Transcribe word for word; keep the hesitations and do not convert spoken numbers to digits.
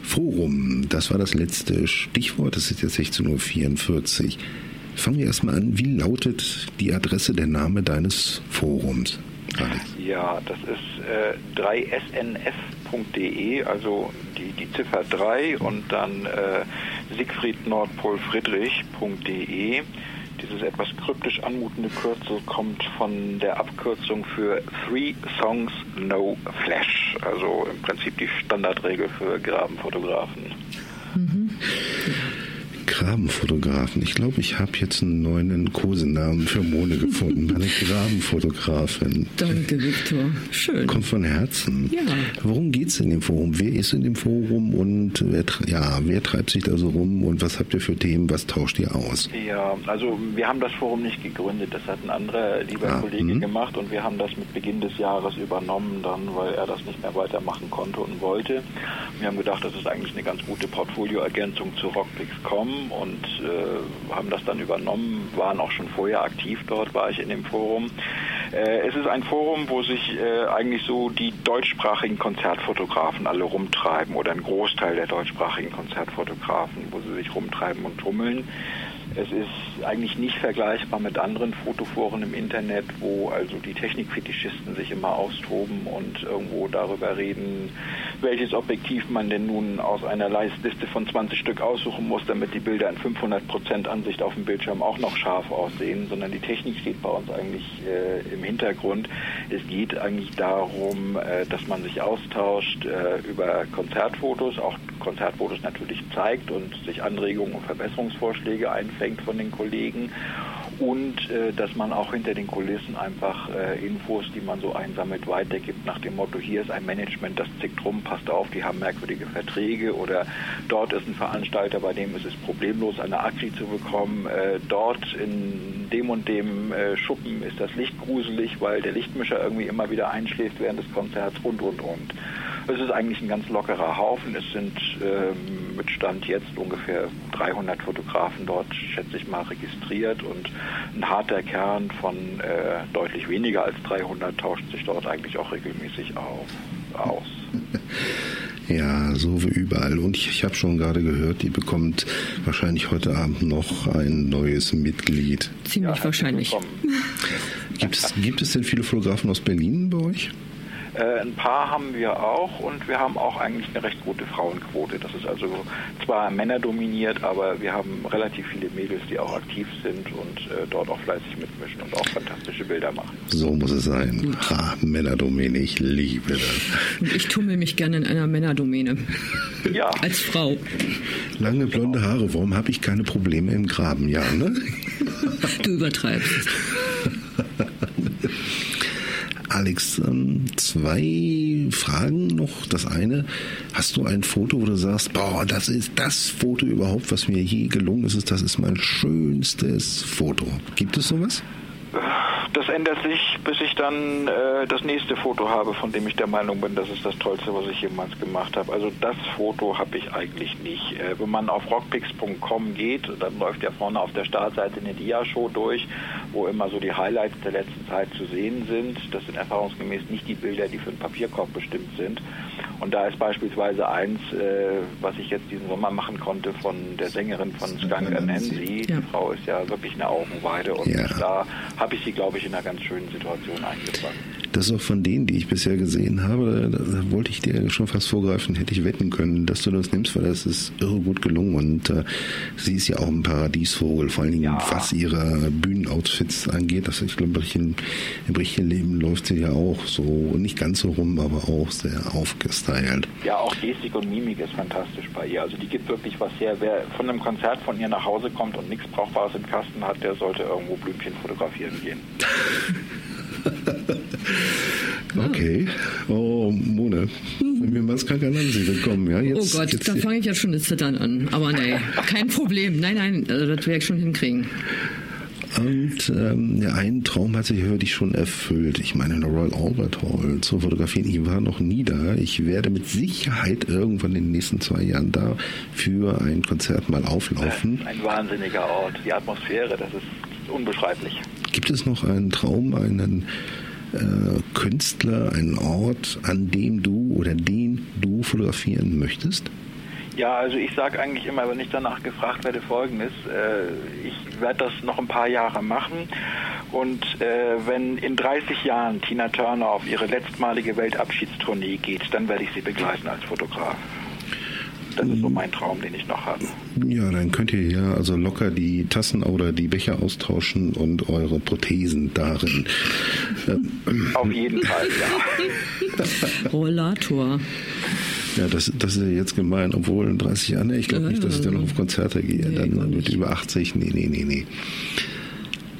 Forum, das war das letzte Stichwort, das ist jetzt sechzehn Uhr vierundvierzig. Fangen wir erstmal an, wie lautet die Adresse, der Name deines Forums? Alex. Ja, das ist äh, drei S N F punkt de, also die, die Ziffer drei und dann äh, Siegfried Nordpol Friedrich punkt de. Dieses etwas kryptisch anmutende Kürzel kommt von der Abkürzung für Three Songs No Flash, also im Prinzip die Standardregel für Grabenfotografen. Mhm. Grabenfotografen. Ich glaube, ich habe jetzt einen neuen Kosenamen für Mone gefunden. Eine Grabenfotografin. Danke, Viktor. Schön. Kommt von Herzen. Ja. Worum geht es in dem Forum? Wer ist in dem Forum und wer, ja, wer treibt sich da so rum und was habt ihr für Themen? Was tauscht ihr aus? Ja, also wir haben das Forum nicht gegründet. Das hat ein anderer lieber ah, Kollege mh. gemacht und wir haben das mit Beginn des Jahres übernommen dann, weil er das nicht mehr weitermachen konnte und wollte. Wir haben gedacht, das ist eigentlich eine ganz gute Portfolioergänzung zu Rockpix punkt com und äh, haben das dann übernommen, waren auch schon vorher aktiv dort, war ich in dem Forum. Äh, es ist ein Forum, wo sich äh, eigentlich so die deutschsprachigen Konzertfotografen alle rumtreiben oder ein Großteil der deutschsprachigen Konzertfotografen, wo sie sich rumtreiben und tummeln. Es ist eigentlich nicht vergleichbar mit anderen Fotoforen im Internet, wo also die Technikfetischisten sich immer austoben und irgendwo darüber reden, welches Objektiv man denn nun aus einer Liste von zwanzig Stück aussuchen muss, damit die Bilder in fünfhundert Prozent Ansicht auf dem Bildschirm auch noch scharf aussehen, sondern die Technik steht bei uns eigentlich äh, im Hintergrund. Es geht eigentlich darum, äh, dass man sich austauscht äh, über Konzertfotos, auch Konzertfotos natürlich zeigt und sich Anregungen und Verbesserungsvorschläge einfängt von den Kollegen und äh, dass man auch hinter den Kulissen einfach äh, Infos, die man so einsammelt, weitergibt nach dem Motto, hier ist ein Management, das zickt rum, passt auf, die haben merkwürdige Verträge oder dort ist ein Veranstalter, bei dem ist es problemlos, eine Aktie zu bekommen, äh, dort in dem und dem äh, Schuppen ist das Licht gruselig, weil der Lichtmischer irgendwie immer wieder einschläft während des Konzerts und, und, und. Es ist eigentlich ein ganz lockerer Haufen. Es sind ähm, mit Stand jetzt ungefähr dreihundert Fotografen dort, schätze ich mal, registriert und ein harter Kern von äh, deutlich weniger als dreihundert tauscht sich dort eigentlich auch regelmäßig auf, aus. Ja, so wie überall. Und ich, ich habe schon gerade gehört, ihr bekommt wahrscheinlich heute Abend noch ein neues Mitglied. Ziemlich ja, wahrscheinlich. Gibt es, gibt es denn viele Fotografen aus Berlin bei euch? Äh, ein paar haben wir auch und wir haben auch eigentlich eine recht gute Frauenquote. Das ist also zwar männerdominiert, aber wir haben relativ viele Mädels, die auch aktiv sind und äh, dort auch fleißig mitmischen und auch fantastische Bilder machen. So muss es sein. Ha, Männerdomäne, ich liebe das. Und ich tummel mich gerne in einer Männerdomäne. Ja. Als Frau. Lange blonde Haare, warum habe ich keine Probleme im Graben? Ja, ne? Du übertreibst. Alex, zwei Fragen noch. Das eine, hast du ein Foto, wo du sagst, boah, das ist das Foto überhaupt, was mir je gelungen ist, das ist mein schönstes Foto. Gibt es sowas? Das ändert sich, bis ich dann äh, das nächste Foto habe, von dem ich der Meinung bin, das ist das Tollste, was ich jemals gemacht habe. Also das Foto habe ich eigentlich nicht. Äh, wenn man auf rockpix punkt com geht, dann läuft ja vorne auf der Startseite eine Dia-Show durch, wo immer so die Highlights der letzten Zeit zu sehen sind. Das sind erfahrungsgemäß nicht die Bilder, die für den Papierkorb bestimmt sind. Und da ist beispielsweise eins, äh, was ich jetzt diesen Sommer machen konnte, von der Sängerin von Skunk Anansi. Ja. Die Frau ist ja wirklich eine Augenweide und ja. Da habe ich sie, glaube ich, in einer ganz schönen Situation eingefangen. Das ist auch von denen, die ich bisher gesehen habe, da, da wollte ich dir schon fast vorgreifen, hätte ich wetten können, dass du das nimmst, weil das ist irre gut gelungen und äh, sie ist ja auch ein Paradiesvogel, vor allen Dingen ja. Was ihre Bühnenoutfits angeht. Das, ich glaube, im richtigen Leben läuft sie ja auch so, nicht ganz so rum, aber auch sehr aufgestylt. Ja, auch Gestik und Mimik ist fantastisch bei ihr. Also die gibt wirklich was her. Wer von einem Konzert von ihr nach Hause kommt und nichts Brauchbares im Kasten hat, der sollte irgendwo Blümchen fotografieren gehen. Okay. Oh, Mone. Wenn wir Mascara Nancy bekommen, ja. Jetzt, oh Gott, jetzt da fange ich ja schon das Zittern an. Aber nee, kein Problem. Nein, nein, also das werde ich schon hinkriegen. Und ähm, der einen Traum hat sich, hörte ich, schon erfüllt. Ich meine, in der Royal Albert Hall zu fotografieren. Ich war noch nie da. Ich werde mit Sicherheit irgendwann in den nächsten zwei Jahren da für ein Konzert mal auflaufen. Ein wahnsinniger Ort. Die Atmosphäre, das ist unbeschreiblich. Gibt es noch einen Traum, einen äh, Künstler, einen Ort, an dem du oder den du fotografieren möchtest? Ja, also ich sage eigentlich immer, wenn ich danach gefragt werde, Folgendes. Äh, ich werde das noch ein paar Jahre machen und äh, wenn in dreißig Jahren Tina Turner auf ihre letztmalige Weltabschiedstournee geht, dann werde ich sie begleiten als Fotograf. Das ist so mein Traum, den ich noch habe. Ja, dann könnt ihr ja also locker die Tassen oder die Becher austauschen und eure Prothesen darin. Auf jeden Fall, ja. Rollator. Ja, das, das ist ja jetzt gemein, obwohl in dreißig Jahren, ich glaube nicht, dass ich dann noch auf Konzerte gehe, nee, dann mit über achtzig, nee, nee, nee, nee.